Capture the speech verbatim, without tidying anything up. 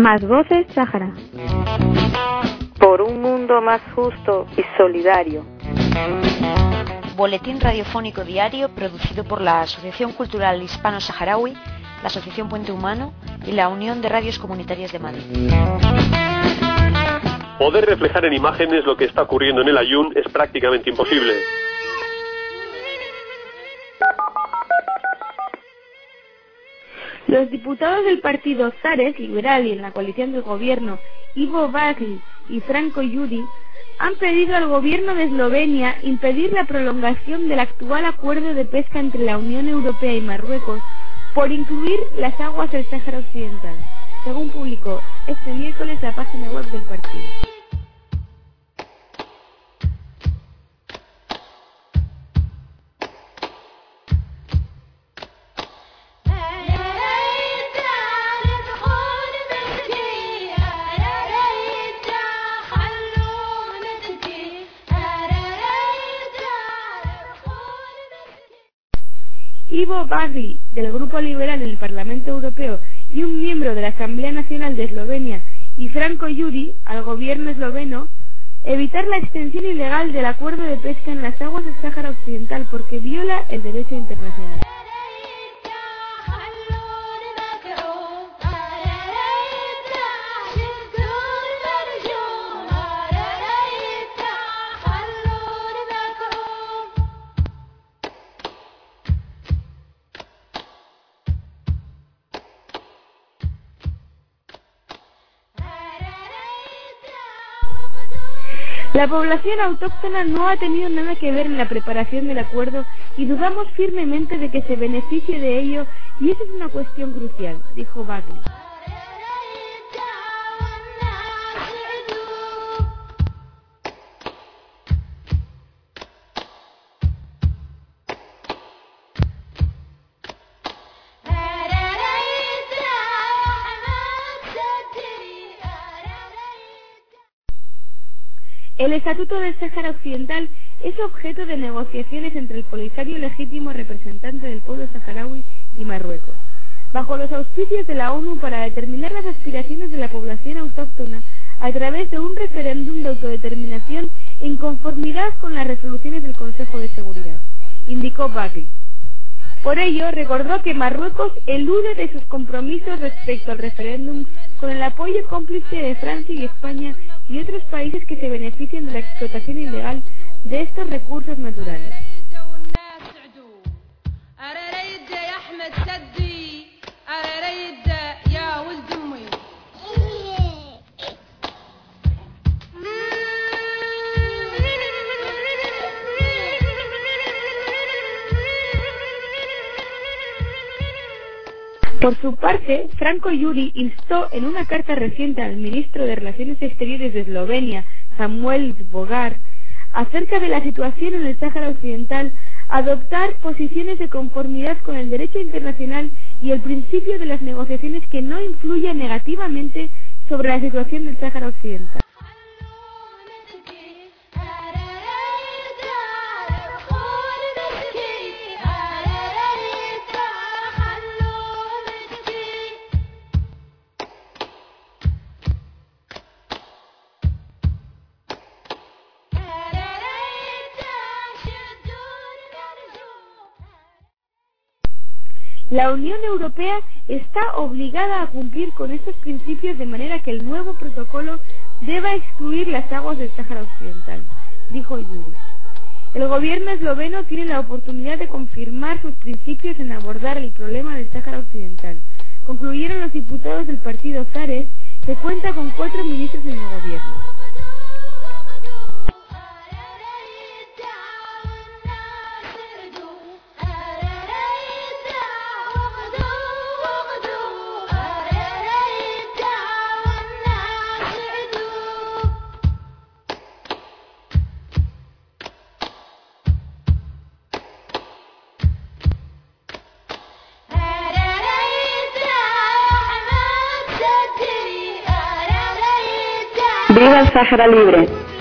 Más voces Sáhara. Por un mundo más justo y solidario. Boletín radiofónico diario producido por la Asociación Cultural Hispano-Saharaui, la Asociación Puente Humano y la Unión de Radios Comunitarias de Madrid. Poder reflejar en imágenes lo que está ocurriendo en el Aaiún es prácticamente imposible. Los diputados del partido Zares, liberal y en la coalición del gobierno, Ivo Bagli y Franco Juri, han pedido al gobierno de Eslovenia impedir la prolongación del actual acuerdo de pesca entre la Unión Europea y Marruecos por incluir las aguas del Sáhara Occidental, según publicó este miércoles la página web del partido. Ivo Bagli, del Grupo Liberal en el Parlamento Europeo y un miembro de la Asamblea Nacional de Eslovenia, y Franco Juri, al gobierno esloveno, evitar la extensión ilegal del acuerdo de pesca en las aguas del Sáhara Occidental porque viola el derecho internacional. La población autóctona no ha tenido nada que ver en la preparación del acuerdo y dudamos firmemente de que se beneficie de ello, y esa es una cuestión crucial, dijo Bagli. El Estatuto del Sáhara Occidental es objeto de negociaciones entre el Polisario legítimo representante del pueblo saharaui y Marruecos, bajo los auspicios de la ONU para determinar las aspiraciones de la población autóctona a través de un referéndum de autodeterminación en conformidad con las resoluciones del Consejo de Seguridad, indicó Bagli. Por ello, recordó que Marruecos elude de sus compromisos respecto al referéndum con el apoyo cómplice de Francia y España y otros países que se benefician de la explotación ilegal de estos recursos naturales. Por su parte, Franco Juri instó en una carta reciente al ministro de Relaciones Exteriores de Eslovenia, Samuel Bogar, acerca de la situación en el Sáhara Occidental, a adoptar posiciones de conformidad con el derecho internacional y el principio de las negociaciones que no influyan negativamente sobre la situación del Sáhara Occidental. La Unión Europea está obligada a cumplir con estos principios de manera que el nuevo protocolo deba excluir las aguas del Sáhara Occidental, dijo Juri. El gobierno esloveno tiene la oportunidad de confirmar sus principios en abordar el problema del Sáhara Occidental, concluyeron los diputados del partido Zares, que cuenta con cuatro ministros en el gobierno. ¡Viva el Sáhara libre!